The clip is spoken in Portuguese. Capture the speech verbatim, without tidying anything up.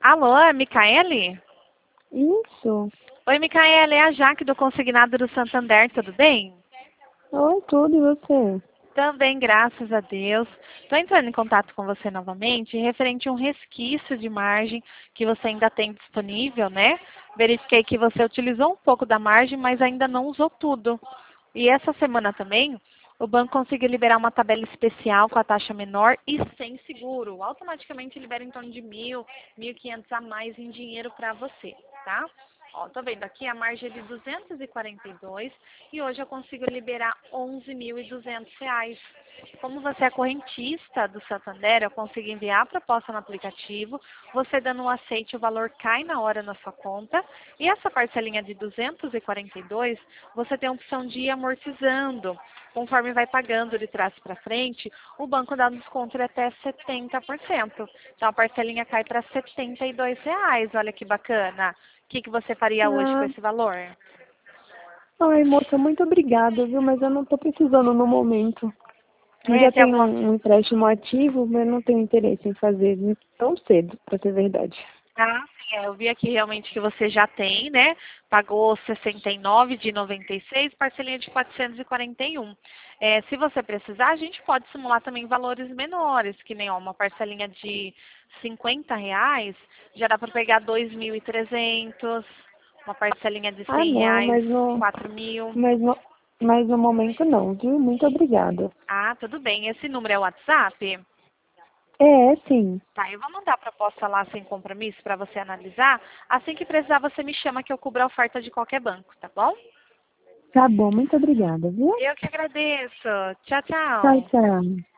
Alô, é Micaele? Isso. Oi, Micaele, é a Jaque do Consignado do Santander, tudo bem? Oi, tudo, e você? Também, graças a Deus. Estou entrando em contato com você novamente, referente a um resquício de margem que você ainda tem disponível, né? Verifiquei que você utilizou um pouco da margem, mas ainda não usou tudo. E essa semana também, o banco conseguiu liberar uma tabela especial com a taxa menor e sem seguro. Automaticamente libera em torno de mil, mil e quinhentos a mais em dinheiro para você, tá? Ó, tô vendo aqui a margem é de duzentos e quarenta e dois e hoje eu consigo liberar onze mil e duzentos reais. Como você é correntista do Santander, eu consigo enviar a proposta no aplicativo, você dando um aceite, o valor cai na hora na sua conta, e essa parcelinha de duzentos e quarenta e dois, você tem a opção de ir amortizando. Conforme vai pagando de trás para frente, o banco dá um desconto de até setenta por cento. Então a parcelinha cai para setenta e dois reais, olha que bacana. O que, que você faria hoje com Ah, esse valor? ai, moça, muito obrigada, viu? Mas eu não tô precisando no momento. Eu É, já tem tenho alguma... um um empréstimo ativo, mas não tenho interesse em fazer tão cedo, pra ser verdade. Ah, sim, é, eu vi aqui realmente que você já tem, né? Pagou sessenta e nove de noventa e seis, parcelinha de quatrocentos e quarenta e um. É, se você precisar, a gente pode simular também valores menores, que nem ó, uma parcelinha de cinquenta reais, já dá para pegar dois mil e trezentos, uma parcelinha de Ah, cem não, reais, mas no, quatro mil. mas no, mas no momento não, viu? Muito obrigada. Ah, tudo bem. Esse número é o WhatsApp? É, sim. Tá, eu vou mandar a proposta lá sem compromisso para você analisar. Assim que precisar, você me chama que eu cubro a oferta de qualquer banco, tá bom? Tá bom, muito obrigada, viu? Eu que agradeço. Tchau, Tchau, tchau. tchau.